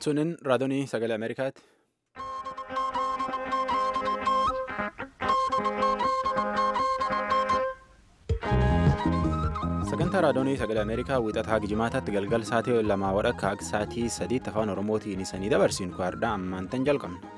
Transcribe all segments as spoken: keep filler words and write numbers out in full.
Sunin raadiyoo sagalee Ameerikaati. Sagantaa raadiyoo sagalee Ameerikaa wiixataa Jimaataatti galgal sa'aatii lamaa wadhakka akka sa'aatii sadiitti afaan Oromootiin isanii dabarsiin kwaadhaa ammaantan jalqabna.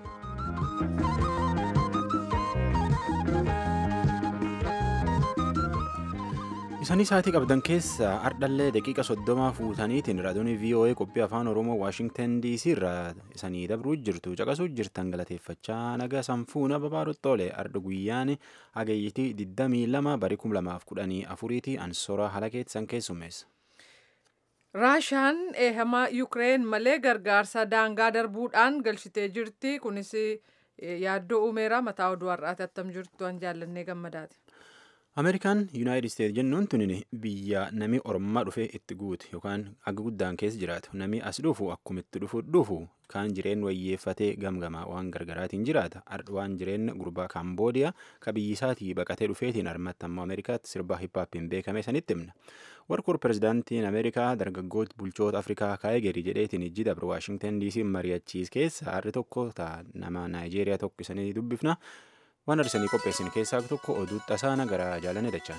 Isanii sa'aatii qabdan keessa ardhallee daqiiqa soddoma fuutaniitiin raadiyoo V O A qophii afaan Oromoo Waashingtan D C irraa isanii dabruu jirtu caqasuu jirtan galateeffachaa naga sanfuuna babaarottoolee arda guyyaan hagayyitii digdamii lama barii kum lamaaf kudhanii afuriitii ansoora halakeetsan keessummeessa. Raashaan eehama Yukireen malee gargaarsa daangaa darbuudhaan galchitee jirti. Kunis yaaddoo uumeera mataa oduu har'aati attam jirtu an jaallannee gammadaati. Ameerikaan Yuunaayitid Isteetsi jennuun tuni biyya namni ormaa dhufee itti guute yookaan akka guddaan keessa jiraatu namni as dhufu akkuma itti dhufu dhufu kaan jireen wayyeeffatee gamgamaa waan gargaraatiin jiraata waan jireen gurbaa Kaamboodiyaa ka biyyisaatii baqatee dhufeetiin armatti ammoo Ameerikaatti sirba hippaappiin beekame sanitti himna. Warqur pirezidaantiin Ameerikaa dargaggoota bulchoota Afrikaa kaayegerii jedheetiin ijji dabre Waashingtan D C mari'achiis keessa harri tokko ta'a nama Naayijeeriyaa tokko isanii dubbifna. Waan arsanii qopheessin keessaa tokko oduu tasaana gara jaalane dachaan.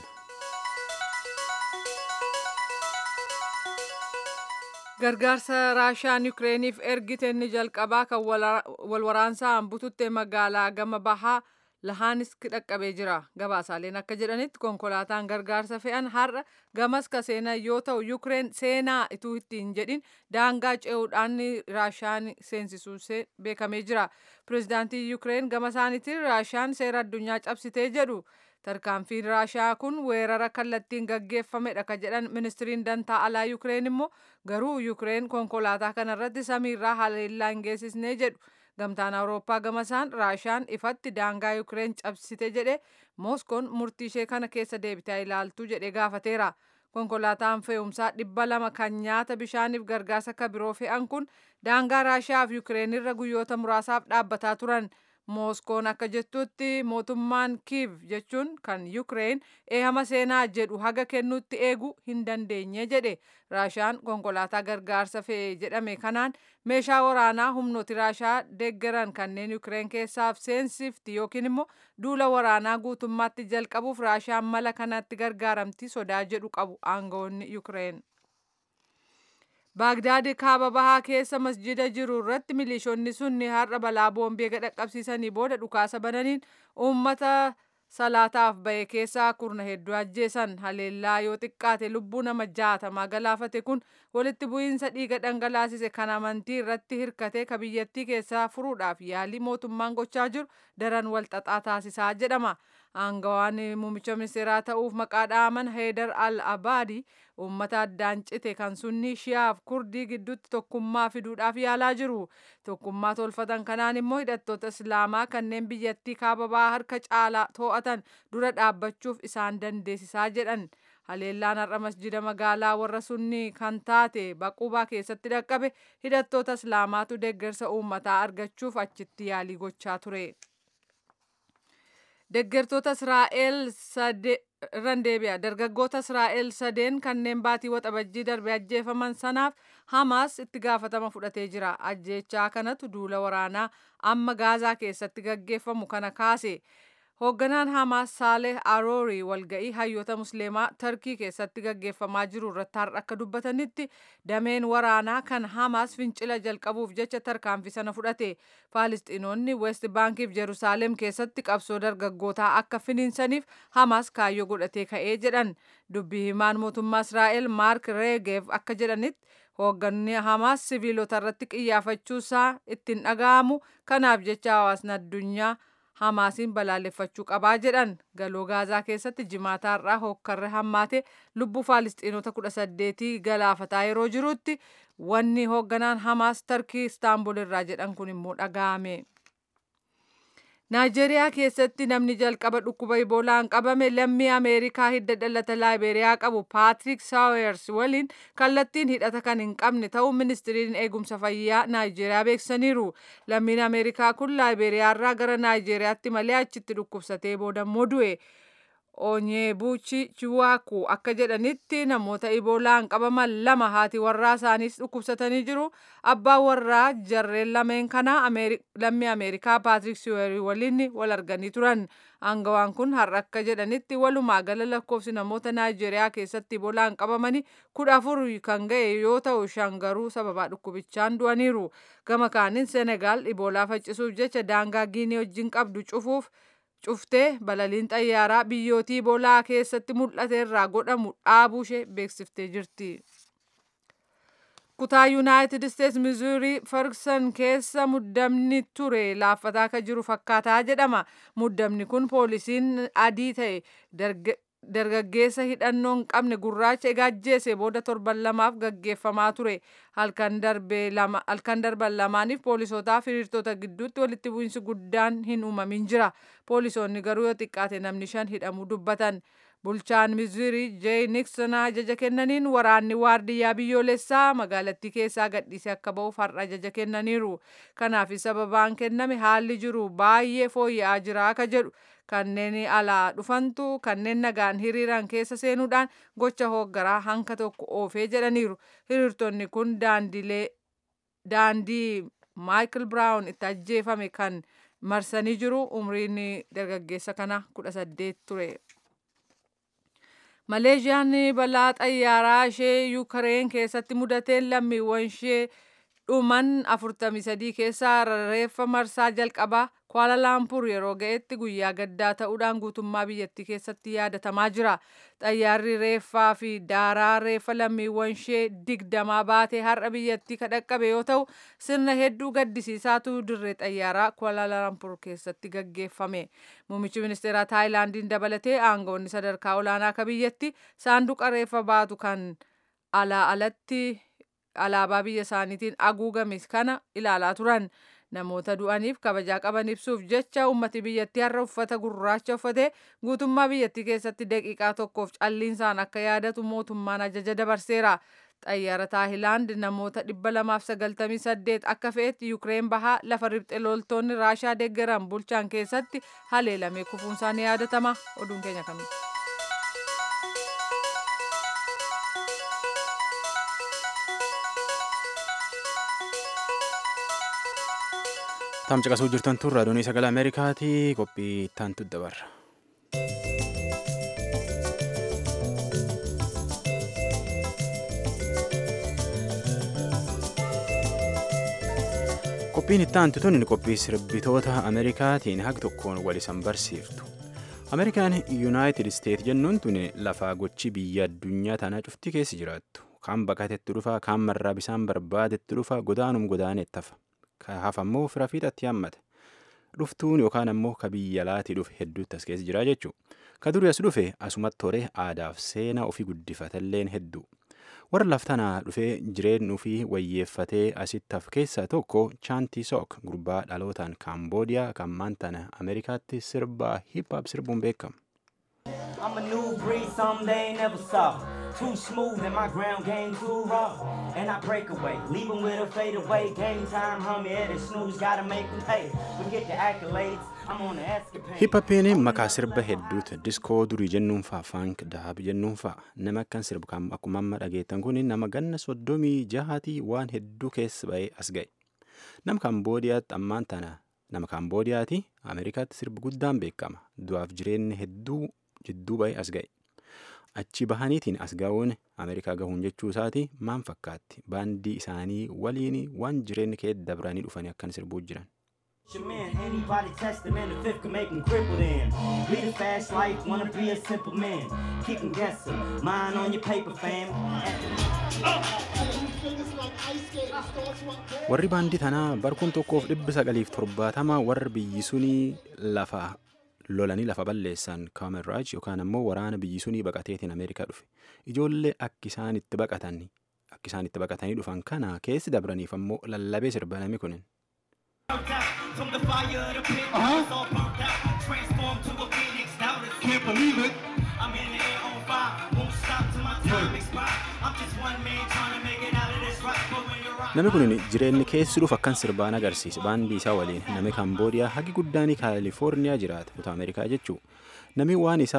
Gargaarsa Raashaan Yukireeniif ergite inni jalqabaa kan walwaraansaa hambututte magaalaa gama bahaa Lahaanisk dhaqqabee jira. Gabaasaaleen akka jedhanitti konkolaataan gargaarsa fe'an har'a gamas ka seenan yoo ta'u Yukireen seenaa ituu ittiin jedhin daangaa ce'uudhaan Raashaan seensisuu beekamee jira. Pireezidaantii Yukireen gama isaaniitiin Raashaan seera addunyaa cabsitee jedhu. Tarkaanfiin Raashaa kun weerara kallattiin gaggeeffamedha ka jedhan ministiriin dantaa alaa Yukireen immoo garuu Yukireen konkolaataa kanarratti samiirraa haleellaa hin geessisnee jedhu. Gamtaan Awurooppaa gamasaan Raashaan ifatti daangaa Yukireen cabsite jedhe Mooskoon murtii ishee kana keessa deebitee ilaaltu jedhe gaafateera. Konkolaataan fe'umsaa dhibba lama kan nyaata bishaaniif gargaarsa akka biroo fe'an kun daangaa Raashaa fi Yukireen irra guyyoota muraasaaf dhaabbataa turan. Mooskoon akka jettutti mootummaan Kiiv jechuun kan Yukireen eehama seenaa jedhu haga kennuutti eeguu hin dandeenye jedhe. Raashaan konkolaataa gargaarsa fe'e jedhame kanaan meeshaa waraanaa humnooti Raashaa deeggaran kanneen Yukireen keessaaf seensifti yookiin immoo duula waraanaa guutummaatti jalqabuuf Raashaan mala kanatti gargaaramti sodaa jedhu qabu aangawoonni Yukireen. Baagdaad kaaba bahaa keessa masjida jiru irratti milishoonni sunni har'a balaa boombii dhaqqabsiisanii booda dhukaasa bananiin uummata salaataaf bahe keessaa kurna hedduu ajjeesan. Haleellaa yoo xiqqaate lubbuu nama jaatamaa galaafate kun walitti bu'iinsa dhiiga dhangalaasise kan amantii irratti hirkate ka biyyattii keessaa furuudhaaf yaalii mootummaan gochaa jiru daran walxaxaa taasisaa jedhama. Aangawaan muummicha ministeeraa ta'uuf maqaa dhaaman Heedar al-Abaadi uummata addaan cite kan sunni shiyaaf kurdii gidduutti tokkummaa fiduudhaaf yaalaa jiru. Tokkummaa tolfatan kanaan immoo hidhattoota islaamaa kanneen biyyattii kaaba bahaa harka caalaa to'atan dura dhaabbachuuf isaan dandeessisaa jedhan. Haleellaan har'a masjida magaalaa warra sunni kan taate Baqubaa keessatti dhaqqabe hidhattoota islaamaatu deeggarsa uummataa argachuuf achitti yaalii gochaa ture. Deeggartoota Israa'el irraan deebi'a. Dargaggoota Israa'el sadeen kanneen baatii waxabajjii darbe ajjeefaman sanaaf Hamaas itti gaafatama fudhatee jira. Ajjeechaa kanatu duula waraanaa amma Gaazaa keessatti gaggeeffamu kana kaase. Hoogganaan Hamaas Saaleh Aroorii walga'ii hayyoota Musliimaa Tarkii keessatti gaggeeffamaa jiru irratti har'a akka dubbatanitti dameen waraanaa kan Hamaas fincila jalqabuuf jecha tarkaanfii sana fudhate. Faalistiinoonni West Baankiif Jerusaalem keessatti qabsoo dargaggootaa akka finiinsaniif Hamaas kaayyoo godhatee ka'ee jedhan. Dubbii himaan mootummaa Israa'el Maark Reegev akka jedhanitti hoogganni Hamaas siviilota irratti qiyyaafachuusaa ittiin dhaga'amu kanaaf jecha hawaasni addunyaa Hamaasiin balaaleffachuu qabaa jedhan. Galoo Gaazaa keessatti jimaataa irraa hokkarre hammaate lubbuu Faalistiinota kudha saddeetii galaafataa yeroo jirutti wanni hoogganaan Hamaas Tarkii Istaanbul irraa jedhan kun immoo dhaga'ame. Naayijeeriyaa keessatti namni jalqaba dhukkuba Iboolaan qabame lammii Ameerikaa hidda dhalata Laayiberiyaa qabu Paatrik Saawers waliin kallattiin hidhata kan hin qabne ta'uu ministiriin eegumsa fayyaa Naayijeeriyaa beeksisaniiru. Lammiin Ameerikaa kun Laayiberiyaa irraa gara Naayijeriyaatti malee achitti dhukkubsatee booda immoo du'e. Onyebuchi Chiwaku akka jedhanitti namoota Iboolaan qabaman lama haati warraa isaaniis dhukkubsatanii jiru. Abbaan warraa jarreen lameen kana lammii Ameerikaa Paatrik Siwerii waliin wal arganii turan. Aangawaan kun har'a akka jedhanitti walumaa gala lakkoofsi namoota Naayijeeriyaa keessatti Iboolaan qabamanii kudha afur kan ga'e yoo ta'u shan garuu sababa dhukkubichaan du'aniiru. Gama kaaniin Senegaal Iboolaa faccisuuf jecha daangaa Giinii wajjin qabdu cufuuf cuftee balaliin xayyaaraa biyyootii Iboolaa keessatti mul'ate irraa godhamu dhaabuu ishee beeksiftee jirti. Kutaa Yuunaayitid Isteets Mizuurii Ferguson keessa muddamni ture laaffataa akka jiru fakkaataa jedhama. Muddamni kun poolisiin adii ta'e dargaggeessa hidhannoo hin qabne gurraacha egaajjeese booda torban lamaaf gaggeeffamaa ture. Halkan darban lamaaniif poolisootaa fi hiriirtota gidduutti walitti bu'iinsi guddaan hin uumamin jira. Poolisoonni garuu yoo xiqqaate namni shan hidhamuu dubbatan. Bulchaan Mizuurii Jay Nixon ajaja kennaniin waraanni waardiyyaa biyyoolessaa magaalattii keessaa gadhiisee akka ba'uuf har'a ajaja kennaniiru. Kanaaf sababaan kenname haalli jiru baay'ee fooyya'aa jira akka jedhu. Kanneen alaa dhufantu kanneen nagaan hiriiran keessa seenuudhaan gocha hooggaraa hanka tokko oofee jedhaniiru. Hiriirtonni kun daandii Michael Brown itti ajjeefame kan marsanii jiru. Umriin dargaggeessa kana kudha saddeet ture. Maleeshiyaan balaa xayyaaraa ishee Yuukireen keessatti mudateen lammiiwwan ishee dhuman afurtamii sadii keessaa reeffa marsaa jalqabaa Kuala Lumpur yeroo ga'etti guyyaa gaddaa ta'uudhaan guutummaa biyyattii keessatti yaadatamaa jira. Xayyaarri reeffaa fi daaraa reeffa lammiiwwan ishee digdamaa baatee har'a biyyattii kadhaqqabe yoo ta'u sirna hedduu gaddisiisaatu dirree xayyaaraa Kuala Lumpur keessatti gaggeeffame. Muummichi ministeeraa Taayilaandiin dabalatee aangawoonni sadarkaa olaanaa akka biyyatti saanduqa reeffa baatu kan alaa alatti alaabaa biyya isaaniitiin haguugame kana ilaalaa turan. Namoota du'aniif kabajaa qaban ibsuuf jecha uummati biyyattii har'a uffata gurraacha uffatee guutummaa biyyattii keessatti daqiiqaa tokkoof calliinsaan akka yaadatu mootummaan ajaja dabarseera. Xayyaara Taayilaand namoota dhibba lamaaf sagaltamii saddeet akka fe'etti Yuukireen bahaa lafa riphxe loltoonni Raashaa deeggaran bulchaan keessatti haleelamee kufuunsaa ni yaadatama. Oduun keenya kanuma. Tam caqasuu jirtan tun raadiyoon sagalee Ameerikaati qophii taantu dabarra. Qophiin itti aantu tun qophii sirbitoota Ameerikaatiin haga tokkoon wal isan barsiiftu. Ameerikaan Yuunaayitid Isteet jennuun tun lafaa gochi biyya addunyaa tanaa cuftii keessa jiraattu. Kaan baqatetti dhufa, kaan marraa bisaan barbaadetti dhufa, godaanum godaanetti hafa. Hafa ammoo fira fiixatti hammata. Dhuftuun yookaan ammoo ka biyya alaatii dhufe hedduutti as keessa jira jechuudha. Ka durii as dhufe asumatti horee aadaaf seenaa ofii guddifatalleen hedduu. Warra laftanaa dhufee jireenya ofii wayyeeffatee asitti hafe keessaa tokko Chaantii Sook gurbaa dhalootaan Kaamboodiyaa kan maantana Ameerikaatti sirbaa hip-hop sirbuun beekama. I'm a new breed, some they never saw. Too smooth and my ground game too raw. And I break away, leave them with a fade away. Game time, homie, Ed and Snooze gotta make them pay. Forget the accolades, I'm on the escapade. Hip-hopiin maqaa sirba hedduutu diskoo durii jennuun fa'a, funk, daab jennuun fa'a. Nama akkan sirbu kan akkuma amma dhageettan kun nama ganna soddomii jahaatii waan hedduu keessa ba'ee as ga'e. Nama Kaamboodiyaatti ammaan tana nama Kaamboodiyaati Ameerikaatti sirbi guddaan beekama. Du'aaf jireenya hedduu jidduu ba'ee as ga'e. Achi bahaniitiin as ga'uun Ameerikaa gahuun jechuu isaati maan fakkaatti baandii isaanii waliin waan jireenya kee dabranii dhufanii akkan sirbuu jiran. Man, anybody test them and the fifth can make them cripple them. Lead a fast life, wanna be a simple man. Keep them guessing, mine on your paper fam. Warri baandii tanaa barkuun tokkoof dhibba sagaliif torbaatama warri biyyi sunii lafa lolanii lafa balleessan Kaamerraaj yookaan ammoo waraana biyyi sunii baqateetiin Ameerikaa dhufe. Ijoollee akka isaan itti baqatanii akka isaan itti baqatanii dhufan kana keessi dabraniif ammoo lallabee sirba nami kunin. From the fire of the pit, uh-huh. It's all burnt out, transformed to a phoenix. Now it's can't believe it. I'm in the air on fire, won't stop till my time expires. I'm just one man trying to make it out of this rock, but when you're right. Nami kunin jireenyi keessi dhufu akkan sirbaan agarsiisa baandii isaa waliin nami Kaamboodiyaa hagi guddaanii Kaalifoorniyaa jiraata kutaa Ameerikaa jechuu. Nami waan isaa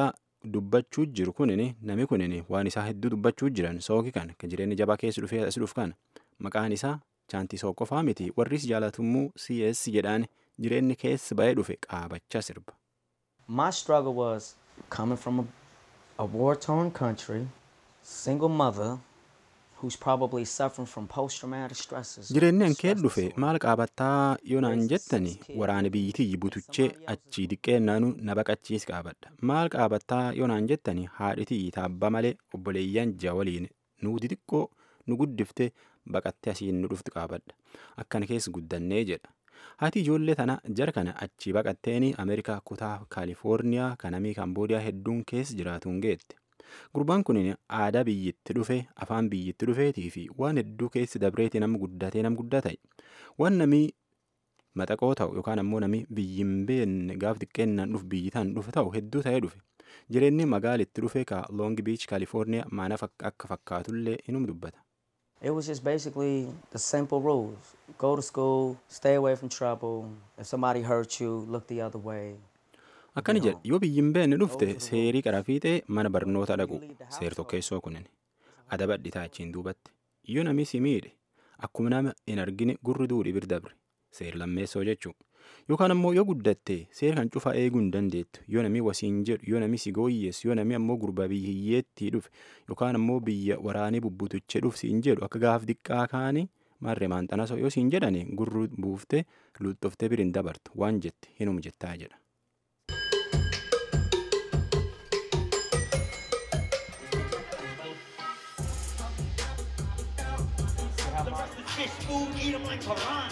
dubbachuu jiru kunin nami kunin waan isaa hedduu dubbachuu jiran sooki kan ka jireenya jabaa keessa dhufee as dhuuf kana maqaan isaa chaantii soo qofaa miti warris jaalatumuu C S jedhaan jireenyi keessa ba'ee dhufe qaabachaa sirba. My struggle was coming from a, a war-torn country, single mother who's probably suffering from post-traumatic stresses. Jireenyi ankee dhufe maal qaabattaa yoo naan jettani waraana biyyittii butuchee achii diqqeennaanu na baqachiis qaabadha. Maal qaabattaa yoo naan jettani haadhitii taabba malee obboleeyyan jaa waliin nu xixiqqoo nu guddiftee baqattee asiin nu dhuftu qaabadha. Akkana keessa guddannee jedha. Haati ijoollee tana jara kana achii baqatteeni Ameerikaa kutaa Kaalifoorniyaa kanamii Kaamboodiyaa hedduun keessa jiraatuun geette. Gurbaan kun aadaa biyyatti dhufe afaan biyyatti dhufeetii fi waan hedduu keessi dabreetii nama guddatee nama guddaa ta'e. Waan namii maxaqoo ta'u yookaan ammoo namii biyyin beenne gaaf xiqqeennaan dhufu biyyitaan dhufe ta'u hedduu ta'ee dhufe. Jireenyi magaalitti dhufe ka Long Beach Kaalifoorniyaa maana akka fakkaatullee inum dubbata. It was just basically the simple rules. Go to school, stay away from trouble. If somebody hurt you, look the other way. Akkani jedha yoo biyyin beenne dhufte seerii qara fiixee mana barnoota dhaqu seer tokkeessoo kunin adabadhi taachiin duubatti yoo nami si miidhe akkuma nama hin argine gurri duudhi bir dabre seer lammeessoo jechuu yookaan ammoo yoo guddatte seer kan cufa eeguu hin dandeettu yoo nami wasiin jedhu yoo nami si gooyyees yoo nami ammoo gurba biyyiyyeetti dhufe yookaan ammoo biyya waraanii bubbutuche dhufe siin jedhu akka gaaf diqqaa kaanii marree maanxanasoo yoo siin jedhani gurru buufte luxxoftee bir hin dabartu waan jette hinum jettaa jedha. Fish food, eat them like piranha.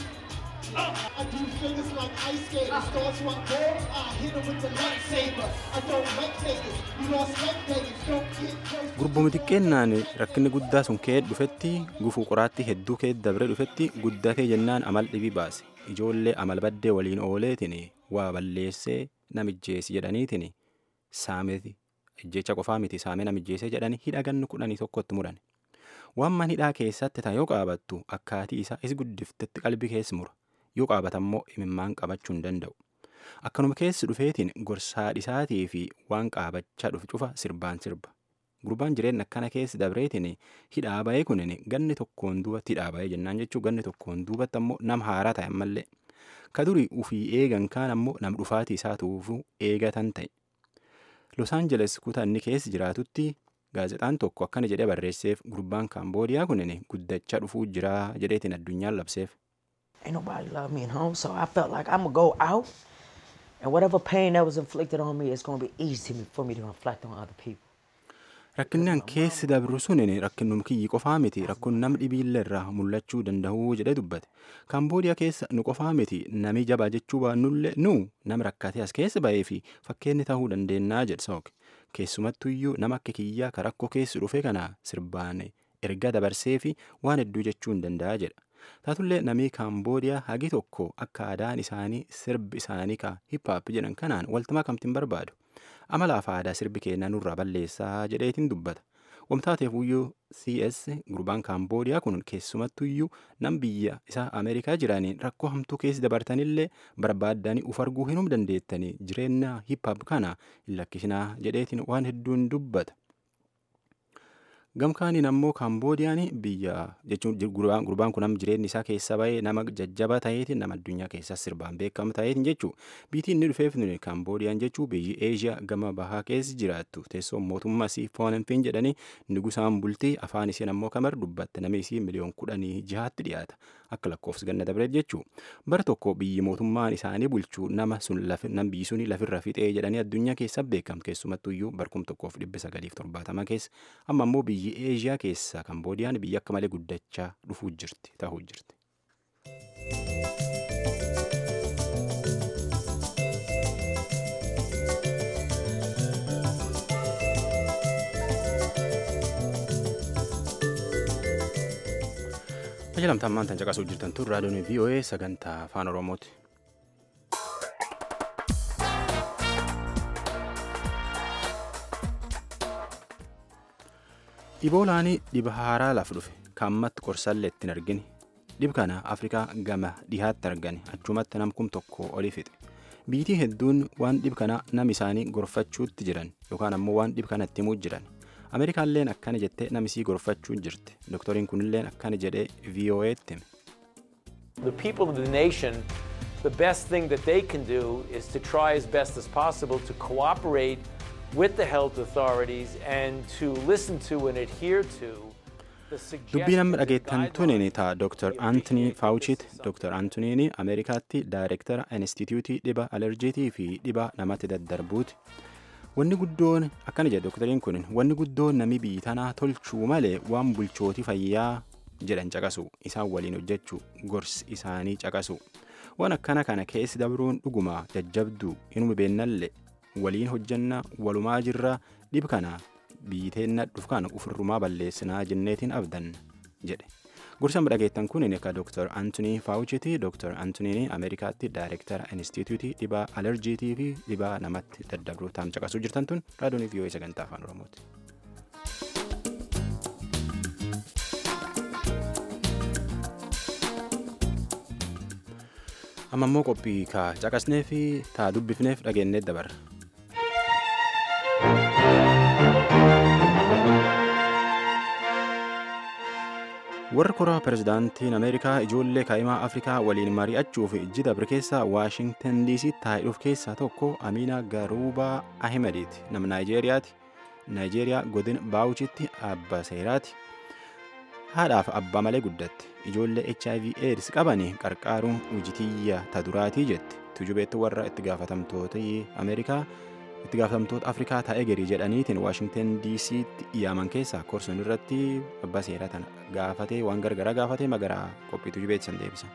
I do fingers like ice skaters. Stars what balls, I hit them with the lightsaber. I don't like takers. You lost spectators. Don't get close. Gurbuma xiqqeennaan rakkinni guddaa sun kee dhufetti gufuu qoraatti hedduu kee dabre dhufetti guddatee jennaan amal dhibii baase. Ijoollee amal baddee waliin ooleetiin waa balleessee namijjeesi jedhaniitiin saameti ejjecha qofaa miti saamee namijjeesee jedhanii hidha gannu kudhanii tokkotti muran. Waan man hidhaa keessatti ta'e yoo qaabattu akkaatii isaa is guddiftetti qalbii keessa mura yoo qaabatammoo imimmaan qabachuu hin danda'u. Akkanuma keessi dhufeetiin gorsaa dhisaatii fi waan qaabachaa dhufu cufa sirbaan sirba. Gurbaan jireenya akkana keessi dabreetiin hidhaa ba'ee kunin ganni tokkoon duubatti hidhaa ba'ee jennaan jechuu ganni tokkoon duubatti ammoo nama haaraa ta'e ammallee. Ka durii ufii eegan kaan ammoo nam dhufaatii isaa tuufuu eegatan ta'e. Los Angeles kutaa inni keessi jiraatutti gaazexaan tokko akkana jedhee barreesseef gurbaan Kaamboodiyaa kunin guddachaa dhufuu jira jedheetiin addunyaan labseef. Ain't nobody love me at home, so I felt like I'm gonna go out, and whatever pain that was inflicted on me, it's gonna be easy for me to reflect on other people. Rakkinnaan keessi dabru sunin rakkinnum kiyyi qofaa miti rakkoon nam dhibiillee irraa mul'achuu danda'uu jedhee dubbate. Kaamboodiyaa keessa nu qofaa miti nami jabaa jechuu baannullee nu nam rakkatee as keessa ba'ee fi fakkeenni ta'uu dandeennaa jedhe Sooki. Keessumattuyyuu nama akka kiyyaa ka rakkoo keessi dhufe kana sirbaan erga dabarsee fi waan hedduu jechuu hin danda'a jedha. Taatullee namii Kaamboodiyaa hagi tokko akka aadaan isaanii sirbi isaanii ka hip-hop jedhan kanaan waltumaa kamtiin barbaadu. Amalaaf aadaa sirbi keenyaa nurraa balleessaa jedheetiin dubbata. Wamtaateefuyyuu C S gurbaan Kaamboodiyaa kun keessumattuyyuu nam biyya isaa Ameerikaa jiraniin rakkoo hamtuu keessi dabartanillee barbaaddanii uf arguu hinum dandeettanii jireenya hip-hop kana hin lakkisinaa jedheetiin waan hedduun dubbata. Gamkaaniin ammoo Kaamboodiyaan biyya jechuun gurbaan kun nama jireenyi isaa keessa ba'ee nama jajjaba ta'eetiin nama addunyaa keessaa sirbaan beekamu ta'eetiin jechuu biitii inni dhufeef nuni Kaamboodiyaan jechuu biyyi Eeshiyaa gama bahaa keessa jiraattu teessoo mootummaa isii Phnom jedhanii nugusaan bultii afaan isiin ammoo kamar dubbatte namni isii miliyoon kudhanii jahaatti dhiyaata akka lakkoofsa ganna dabreet jechuu bar tokko biyyi mootummaan isaanii bulchuu nama sun nam biyyi suni lafirra fixee jedhanii addunyaa keessa beekamu keessumattuyyuu barkum tokkoof dhibba sagaliif torbaatama keessa amma ammoo biyyi Eeshiyaa keessa Kaamboodiyaan biyya akka malee guddachaa dhufuu jirti ta'uu jirti. Ajalamtaan maantaan caqasuu jirtan tun raadiyoon V O A sagantaa afaan Oromooti. Iboolaanii dhiba haaraa laaf dhufe kaammatti qorsallee ittiin argine dhib kana Afrikaa gama dhihaatti argani achumatti nam kum tokko olii fixe Biitii hedduun waan dhib kana nam isaanii gorfachuutti jiran yookaan ammoo waan dhib kana itti himuu jiran. Ameerikaalleen akkana jettee namisii gorfachuu jirti. Doktoriin kunilleen akkana jedhee V O A'tti hime. The people of the nation, the best thing that they can do is to try as best as possible to cooperate with the health authorities and to listen to and adhere to the suggestions. Dubbii nama dhageettan tunin taa Doctor Anthony Fauci'ti. Doctor Anthony'n Ameerikaatti Daayireektara Instituutii dhiba alerjiitii fi dhiba namatti daddarbuuti. Wanni guddoon akkana jedha doktoriin kun wanni guddoon nami biyyi tanaa tolchuu malee waan bulchootii fayyaa jedhan caqasu isaan waliin hojjechuu gorsi isaanii caqasu waan akkana kana keessi dabruun dhuguma jajjabduu inuma beennallee waliin hojjanna walumaa jirra dhib kana biyyi teenna dhuf kana ufirrumaa balleessinaa jenneetiin abdan jedhe. Gorsa dhageettan kun akka Doctor Anthony Fauci'ti. Doctor Anthony'n Ameerikaatti Daayireektara Instituutii dhibaa alerjiitii fi dhibaa namatti daddarbuu taam caqasuu jirtan tun raadiyoon V O A sagantaa afaan Oromooti. Amma immoo qophii kaa caqasnee fi taa dubbifneef dhageenyee dabarra. Warra koraa pirezidaantiin Ameerikaa ijoollee kaa'imaa Afrikaa waliin mari'achuuf ijji dabre keessaa Waashingtan D C taa'uuf keessaa tokko Amiina Garuubaa Ahimadiiti. Nama Naayijeeriyaati. Naayijeeriyaa godina Baawuchitti abbaa seeraati. Haadhaaf abbaa malee guddatte. Ijoollee H I V AIDS qabanii qarqaaruun hojitiyya ta duraatii jetti. Tujubeetti warra itti gaafatamtoota Ameerikaa itti gaafatamtoota Afrikaa taa'ee garii jedhaniitiin Waashingtan D C'tti iyyaman keessaa korsoon irratti abbaa seeraa tana gaafatee waan gargaraa gaafatee magaraa qophii tujubeetti san deebisa.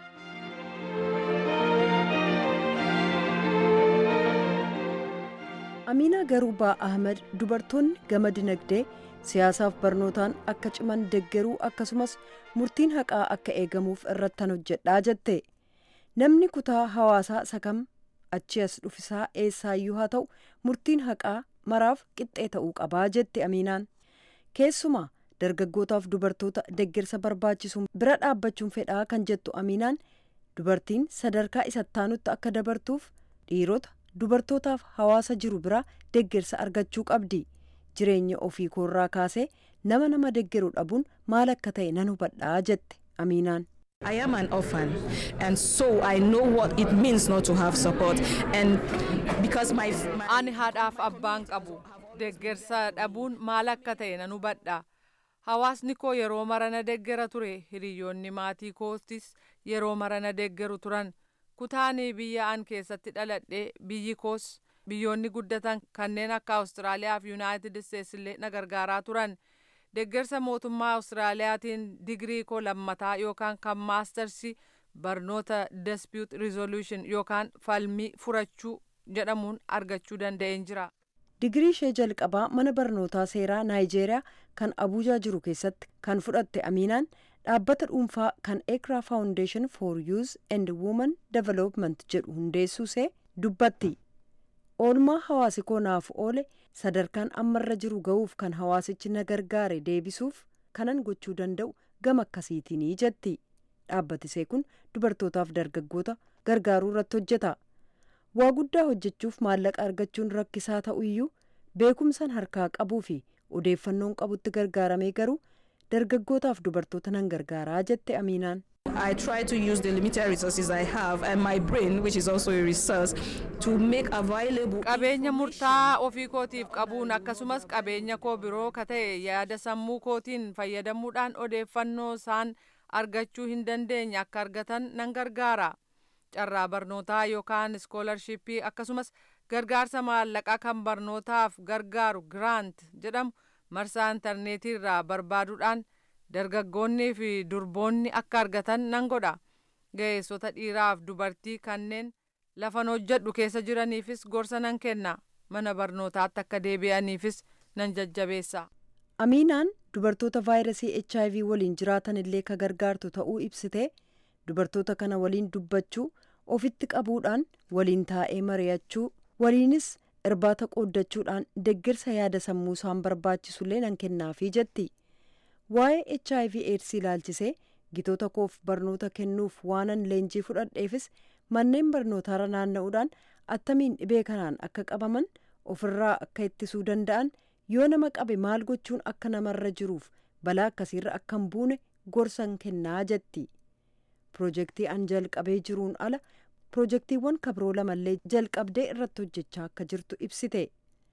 Amiina Garuubaa Ahmed dubartoonni gama dinagdee siyaasaaf barnootaan akka ciman deggeruu akkasumas murtiin haqaa akka eegamuuf irrattan hojjedhaa jette. Namni kutaa hawaasaa sakam achi as dhufisaa eessaayyuu haa ta'u murtiin haqaa maraaf qixxee ta'uu qabaa jette Amiinaan. Keessumaa dargaggootaaf dubartoota deggersa barbaachisuun bira dhaabbachuun fedhaa kan jettu Amiinaan dubartiin sadarkaa isattaanutti akka dabartuuf dhiirota dubartootaaf hawaasa jiru bira deggersa argachuu qabdi. Jireenya ofii koorraa kaasee nama nama deggeru dhabuun maal akka ta'e nan hubadhaa jette Amiinaan. I am an orphan, and so I know what it means not to have support. And because my, my Ani haadhaaf abbaan qabu deggersa dhabuun maal akka ta'e nan hubadha. Hawaasni koo yeroo mara na deggera ture. Hiriyoonni maatii koostis yeroo mara na deggeru turan. Kutaanii biyya an keessatti dhaladhe biyyi koos biyyoonni guddatan kanneen akka Awustiraaliyaa fi Yuunaayitid Isteetsi illee na gargaaraa turan. Deggersa mootummaa Awustiraaliyaatiin digirii koo lammataa yookaan kan maastarsii barnoota dispute resolution yookaan falmii furachuu jedhamuun argachuu danda'een jira. Digirii ishee jalqabaa mana barnootaa seeraa Naayijeeriyaa kan Abuujaa jiru keessatti kan fudhatte Amiinaan dhaabbata dhuunfaa kan Ekra Foundation for Youth and Women Development jedhu hundeessuusee dubbatti. Oolmaa hawaasi koo naaf oole sadarkaan ammarra jiru ga'uuf kan hawaasichi na gargaare deebisuuf kanan gochuu danda'u gama akkasiitinii jetti. Dhaabbatisee kun dubartootaaf dargaggoota gargaaruu irratti hojjeta. Waa guddaa hojjechuuf maallaqa argachuun rakkisaa ta'u iyyuu beekumsaan harkaa qabuu fi odeeffannoon qabutti gargaaramee garuu dargaggootaaf dubartoota nan gargaaraa jette Amiinaan. I try to use the limited resources I have and my brain, which is also a resource, to make available. Qabeenya murtaa ofii kootiif qabuun akkasumas qabeenya koo biroo ka ta'e yaada sammuu kootiin fayyadamuudhaan odeeffannoo isaan argachuu hin dandeenye akka argatan nan gargaara. Carraa barnootaa yookaan iskoolarshipii akkasumas gargaarsa maallaqaa kan barnootaaf gargaaru giraant jedhamu marsaa intarneetii irraa barbaaduudhaan dargaggoonnii fi durboonni akka argatan nan godha. Ga'eessota dhiiraaf dubartii kanneen lafan hojjedhu keessa jiraniifis gorsa nan kenna. Mana barnootaatti akka deebi'aniifis nan jajjabeessa. Amiinaan dubartoota vaayirasii H I V waliin jiraatan illee ka gargaartu ta'uu ibsite dubartoota kana waliin dubbachuu ofitti qabuudhaan waliin taa'ee mari'achuu waliinis irbaata qooddachuudhaan deeggarsa yaada sammuu isaan barbaachisullee nan kennaafii jetti. Waa'ee H I V AIDS ilaalchisee gitoota koof barnoota kennuuf waanan leenjii fudhadheefis manneen barnootaarra naanna'uudhaan attamiin dhibee kanaan akka qabaman ofirraa akka ittisuu danda'an yoo nama qabe maal gochuun akka namarra jiruuf balaa akkasiirra akka hin buune gorsan kennaa jetti. Piroojeektii an jalqabee jiruun ala piroojeektiiwwan kabiroo lamallee jalqabdee irratti hojjechaa akka jirtu ibsite.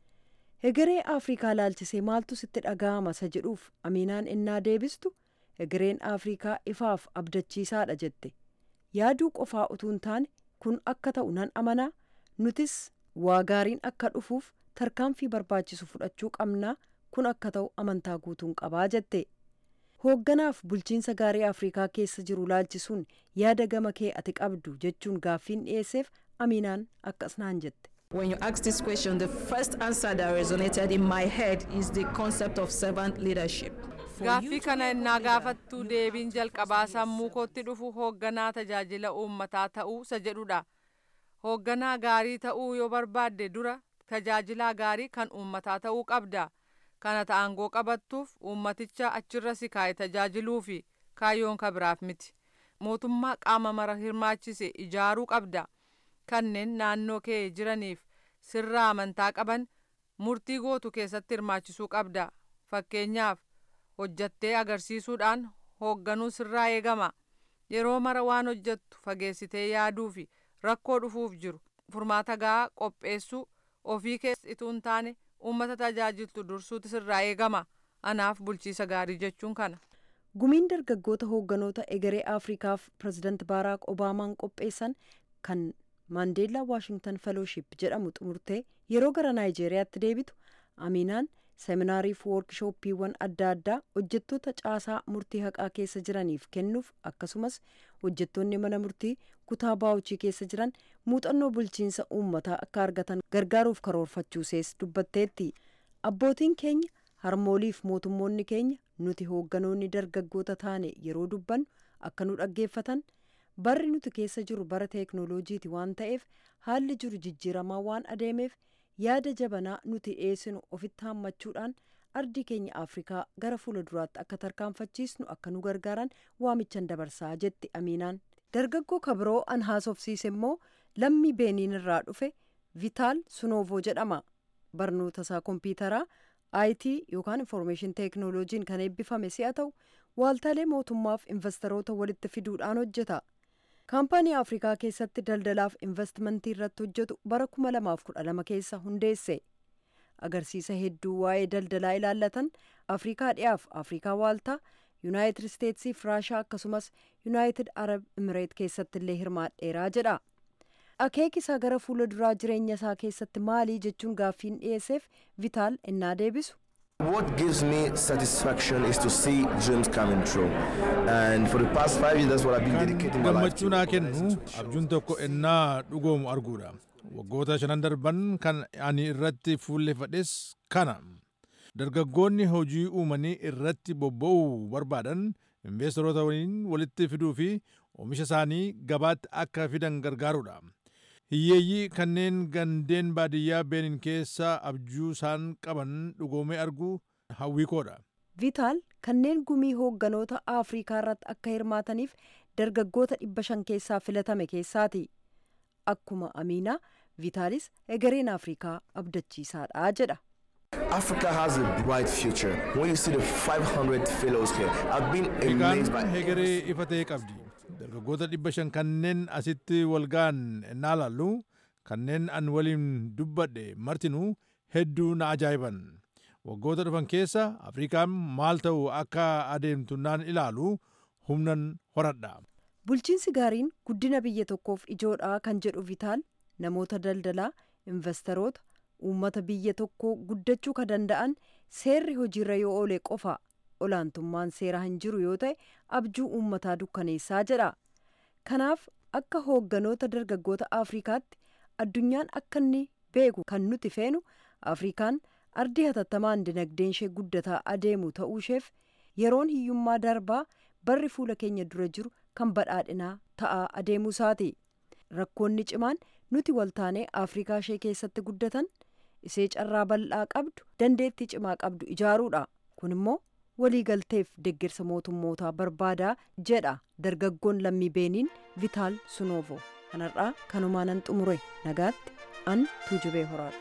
Hegeree Afrikaa laalchisee maaltu sitti dhaga'ama isa jedhuuf Aminaan innaa deebistu hegereen Afrikaa ifaaf abdachiisaadha jette. Yaaduu qofaa utuu hin taane kun akka ta'u nan amanaa nutis waa gaariin akka dhufuuf tarkaanfii barbaachisu fudhachuu qabnaa kun akka ta'u amantaa guutuun qabaa jette. Hoogganaaf bulchiinsa gaarii Afrikaa keessa jiru laalchisuun yaada gama kee ati qabdu jechuun gaaffiin dhiyeesseef Aminaan akkas naan jette. When you ask this question, the first answer that resonated in my head is the concept of servant leadership. Gaaffii kana innaa gaafattuu deebiin jalqabaa sammuu kootti dhufu hoogganaa tajaajila uummataa ta'uu isa jedhudha. Hoogganaa gaarii ta'uu yoo barbaadde dura tajaajilaa gaarii kan uummataa ta'uu qabda. Kana ta'aangoo qabattuuf uummaticha achirra si kaa'e tajaajiluu fi kaayyoon kabiraaf miti. Mootummaa qaama mara hirmaachise ijaaruu qabda. Kanneen naannoo kee jiraniif sirraa amantaa qaban murtii gootu keessatti hirmaachisuu qabda. Fakkeenyaaf hojjattee agarsiisuudhaan hoogganuu sirraa eegama. Yeroo mara waan hojjattu fageessitee yaaduu fi rakkoo dhufuuf jiru furmaata gahaa qopheessuu ofii keessa ituu hin taane uummata tajaajiltu dursuutu sirraa eegama. Anaaf bulchiisa gaarii jechuun kana. Gumiin dargaggoota hoogganoota egeree Afrikaaf pireezidaanti Baaraak Obaamaan qopheessan kan Mandeellaa Waashingtan Fellowship jedhamu xumurtee yeroo gara Naayijeeriyaatti deebitu Aminaan seminaariif woorkishooppiiwwan adda addaa hojjettoota caasaa murtii haqaa keessa jiraniif kennuuf akkasumas hojjettoonni mana murtii kutaa baawuchii keessa jiran muuxannoo bulchiinsa uummataa akka argatan gargaaruuf karoorfachuusees dubbatteetti. Abbootiin keenya harmooliif mootummoonni keenya nuti hoogganoonni dargaggoota taane yeroo dubbannu akka nu dhaggeeffatan. Barri nuti keessa jiru bara teeknooloojiiti waan ta'eef haalli jiru jijjiiramaa waan adeemeef yaada jabanaa nuti dhiyeessinu ofitti hammachuudhaan ardii keenya Afrikaa gara fuula duraatti akka tarkaanfachiisnu akka nu gargaaran waamichan dabarsaa jetti Aminaan. Dargaggoo kabiroo an haasofsiise immoo lammii Beeniin irraa dhufe Vitaal Sunoovoo jedhama. Barnoota isaa kompiitaraa I T yookaan Information Teeknooloojiin kan eebbifame si'a ta'u waaltaalee mootummaaf investoroota walitti fiduudhaan hojjeta. Kaampaanii Afrikaa keessatti daldalaaf investimentii irratti hojjetu bara kuma lamaaf kudha lama keessa hundeesse. Agarsiisa hedduu waa'ee daldalaa ilaallatan Afrikaa dhiyaaf Afrikaa waaltaa, Yuunaayitid Isteetsii fi Raashaa akkasumas Yuunaayitid Arab Imireet keessatti illee hirmaadheeraa jedha. Akeeki isaa gara fuula duraa jireenya isaa keessatti maalii jechuun gaaffiin dhiyeesseef Vitaal innaa deebisu. What gives me satisfaction is to see dreams coming true. And for the past five years, that's what I've been dedicating my life gammachuu naa kennu abjuun tokko ennaa dhugoomu arguudha. Waggoota shanan darban kan ani irratti fuulleffadhes kana. Dargaggoonni hojii uumanii irratti bobba'uu barbaadan investoroota waliin walitti fiduu fi oomisha isaanii gabaatti akka fidan gargaaruudha. Hiyyeeyyii kanneen gandeen baadiyyaa Beeniin keessa abjuu isaan qaban dhugoomee arguu hawwii koodha. Vitaal kanneen gumii hoogganoota Afrikaa irratti akka hirmaataniif dargaggoota dhibba shan keessaa filatame keessaati. Akkuma Aminaa, Vitaalis egereen Afrikaa abdachiisaadha jedha. Africa has a bright future. When you see the five hundred fellows here, I've been amazed by hegeree ifa ta'e qabdi. Dargaggoota dhibba shan kanneen asitti walgaan ennaa laallu kanneen an waliin dubbadhe martinuu hedduu na ajaa'iban. Waggoota dhufan keessa Afrikaan maal ta'u akka adeemtu naan ilaalu humnan horadha. Bulchiinsi gaariin guddina biyya tokkoof ijoodha kan jedhu Vitaal namoota daldalaa, investoroota, uummata biyya tokkoo guddachuu ka danda'an seerri hojiirra yoo oole qofa olaantummaan seeraa hin jiru yoo ta'e abjuu uummataa dukkaneessaa jedha. Kanaaf akka hoogganoota dargaggoota Afrikaatti addunyaan akka inni beeku kan nuti feenu Afrikaan ardii hatattamaan dinagdeen ishee guddataa adeemu ta'uu isheef yeroon hiyyummaa darbaa barri fuula keenya dura jiru kan badhaadhinaa ta'aa adeemuu isaati. Rakkoonni cimaan nuti waltaanee Afrikaa ishee keessatti guddatan isee carraa bal'aa qabdu dandeettii cimaa qabdu ijaaruudha. Kun immoo waliigalteef deeggarsa mootummootaa barbaadaa jedha dargaggoon lammii Beeniin Vitaal Sunoovoo. Kanarraa kanumaanan xumure nagaatti. an tuujubee horaadha.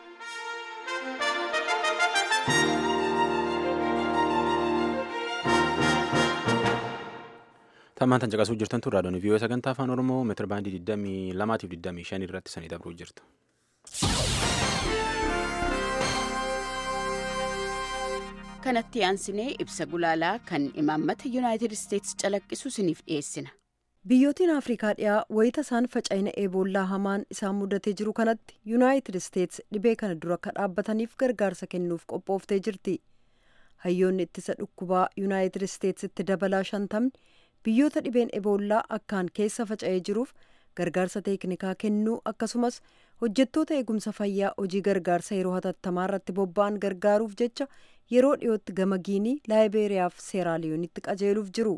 Tammaan tan caqasuu jirtan turraa doonii viiyoo sagantaa afaan Oromoo meetira baandii digdamii lamaatiif digdamii shan irratti sanii dabruu jirtu. Kanatti aansinee ibsa gulaalaa kan imaammata Yuunaayitid Isteetsi calaqqisu isiniif dhiyeessina. Biyyootiin Afrikaa dhiyaa wayita isaan faca'ina eeboollaa hamaan isaan mudatee jiru kanatti Yuunaayitid Isteetsi dhibee kana dura akka dhaabbataniif gargaarsa kennuuf qophooftee jirti. Hayyoonni ittisa dhukkubaa Yuunaayitid Isteetsitti dabalaa shantamni biyyoota dhibeen eboollaa akkaan keessa faca'ee jiruuf gargaarsa teeknikaa kennuu akkasumas hojjettoota eegumsa fayyaa hojii gargaarsa yeroo hatattamaa irratti bobba'an gargaaruuf jecha yeroo dhiyootti gama Giinii, Laayibeeriyaa fi Seeraaliyoonitti qajeeluuf jiru.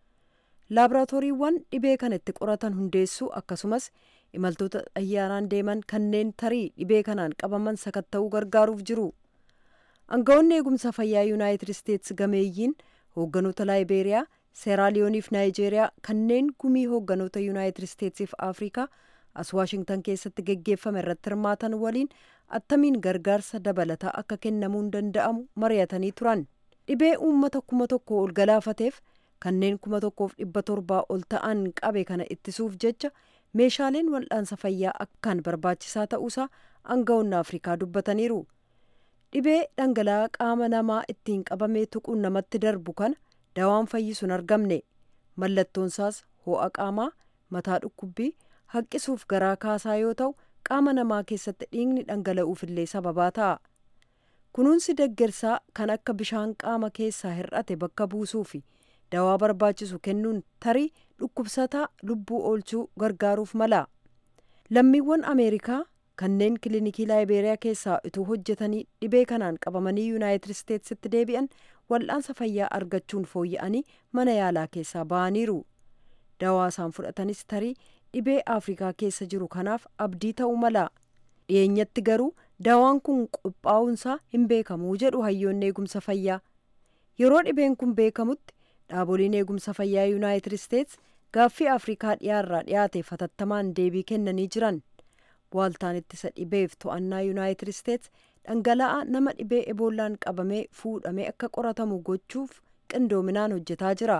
Laaboraatooriiwwan dhibee kana itti qoratan hundeessuu akkasumas imaltoota xayyaaraan deeman kanneen tarii dhibee kanaan qabaman sakatta'uu gargaaruuf jiru. Aangawoonni eegumsa fayyaa Yuunaayitid Isteetsi gameeyyiin hoogganoota Laayibeeriyaa, Seeraaliyoonii fi Naayijeeriyaa kanneen gumii hoogganoota Yuunaayitid Isteetsii fi Afrikaa as Waashingtan keessatti geggeeffame irratti hirmaatan waliin attamiin gargaarsa dabalataa akka kennamuun danda'amu mari'atanii turan. Dhibee uummata kuma tokko ol galaafateef kanneen kuma tokkoof dhibba torbaa ol ta'an qabe kana ittisuuf jecha meeshaaleen wal'aansa fayyaa akkaan barbaachisaa ta'uusaa aangawoonni Afrikaa dubbataniiru. Dhibee dhangala'aa qaama namaa ittiin qabamee tuquun namatti darbu kana dawaan fayyisuun argamne. Mallattoonsaas ho'a qaamaa, mataa dhukkubbii, haqqisuuf garaa kaasaa yoo ta'u qaama namaa keessatti dhiigni dhangala'uufillee sababaa ta'a. Kunuunsi deggersaa kan akka bishaan qaama keessaa hir'ate bakka buusuu fi dawaa barbaachisu kennuun tarii dhukkubsataa lubbuu oolchuu gargaaruuf mala. Lammiiwwan Ameerikaa kanneen kilinikii Laayibeeriyaa keessaa utuu hojjetanii dhibee kanaan qabamanii Yuunaayitid Isteetsitti deebi'an wal'aansa fayyaa argachuun fooyya'anii mana yaalaa keessaa ba'aniiru. Dawaa isaan fudhatanis tarii dhibee Afrikaa keessa jiru kanaaf abdii ta'uu mala. Dhiyeenyatti garuu dawaan kun qophaa'uunsaa hin beekamu jedhu hayyoonni eegumsa fayyaa. Yeroo dhibeen kun beekamutti dhaaboliin eegumsa fayyaa Yuunaayitid Isteetsi gaaffii Afrikaa dhiyaarraa dhiyaateef hatattamaan deebii kennanii jiran. Waaltaan ittisa dhibeef to'annaa Yuunaayitid Isteetsi dhangala'aa nama dhibee ebollaan qabamee fuudhamee akka qoratamu gochuuf qindoominaan hojjetaa jira.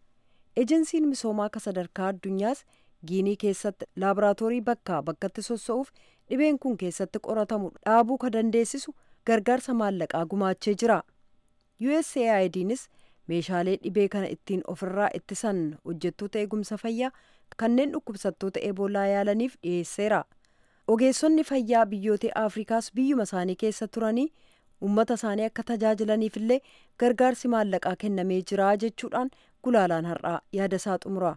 Ejensiin misoomaa akka sadarkaa addunyaas Giinii keessatti laaboraatoorii bakkaa bakkatti sossa'uuf dhibeen kun keessatti qoratamu dhaabuu ka dandeessisu gargaarsa maallaqaa gumaachee jira. U S A I Dnis meeshaalee dhibee kana ittiin ofirraa ittisan hojjettoota eegumsa fayyaa kanneen dhukkubsattoota ebollaa yaalaniif dhiyeesseera. Ogeessonni fayyaa biyyoota Afrikaas biyyuma isaanii keessa turanii uummata isaanii akka tajaajilaniif illee gargaarsi maallaqaa kennamee jira jechuudhaan gulaalaan har'aa yaada isaa xumura.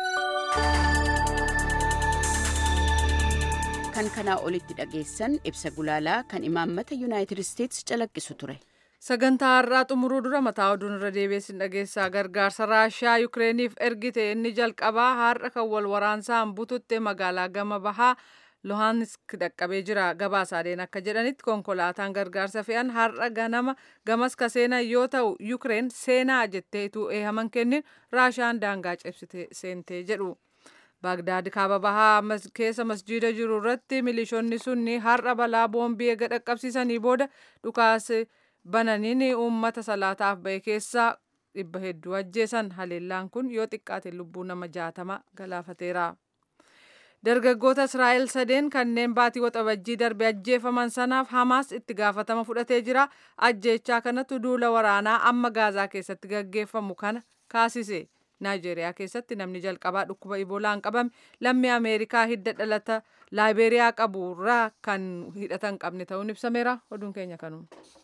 Kan kanaa olitti dhageessan ibsa gulaalaa kan imaammata Yuunaayitid Isteetsi calaqqisu ture. Sagantaa har'aa xumuruu dura mataa oduun irra deebiin dhageessaa gargaarsa Raashiyaa Yukireeniif ergite inni jalqabaa har'a kan wal waraansaan bututte magaalaa gama bahaa Luhansk dhaqqabee jira. Gabaasaaleen akka jedhanitti konkolaataan gargaarsa fe'an har'a ganama gamas ka seenan yoo ta'u Yukireen seenaa jetteetu eehaman kennin Raashiyaan daangaa cabsite seentee jedhu. Baagdaad kaaba bahaa keessa masjiida jiru irratti milishoonni sunni har'a balaa boombii eega dhaqqabsiisanii booda dhukaas bananiin uummata salaataaf ba'e keessaa dhibba hedduu ajjeesan. Haleellaan kun yoo xiqqaate lubbuu nama jaatama galaafateera. Dargaggoota Israa'el sadeen kanneen baatii waxabajjii darbe ajjeefaman sanaaf Hamaas itti gaafatama fudhatee jira. Ajjeechaa kanatu duula waraanaa amma Gaazaa keessatti gaggeeffamu kana kaasise. Naayijeeriyaa keessatti namni jalqabaa dhukkuba Iboolaan qabame lammii Ameerikaa hidda dhalata Laayibeeriyaa qabu irraa kan hidhatan qabne ta'uun ibsameera. Oduun keenya kanuma.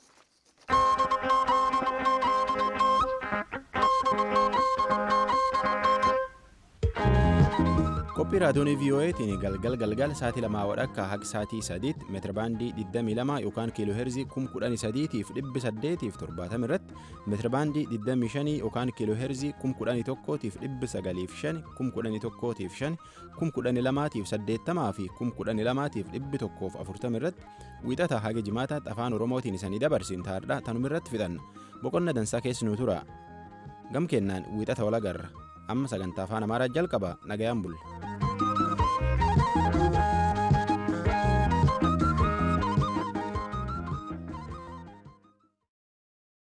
Qophii raadiyoonii V O Atiin galgal galgal sa'aatii lamaa wadhakka haga sa'aatii sadiitti meetirabaandii digdamii lama yookaan kiiloo heerzii kuma kudhanii sadiitiif dhibbi saddeetiif torbaatama irratti meetirabaandii digdamii shanii yookaan kiiloo heerzii kuma kudhanii tokkootiif dhibbi sagaliif shan kuma kudhanii tokkootiif shan kuma kudhanii lamaatiif saddeettamaa fi kuma kudhanii lamaatiif dhibbi tokkoof afurtama irratti wiixata haga jimaataatti afaan oromootiin isanii dabarsin taardhaa tanuma irratti fixanna boqonna dansaa keessinuu tura gam kennaan wiixata walagarra amma sagantaa afaan amaaraa jalqaba nagayaan bulla.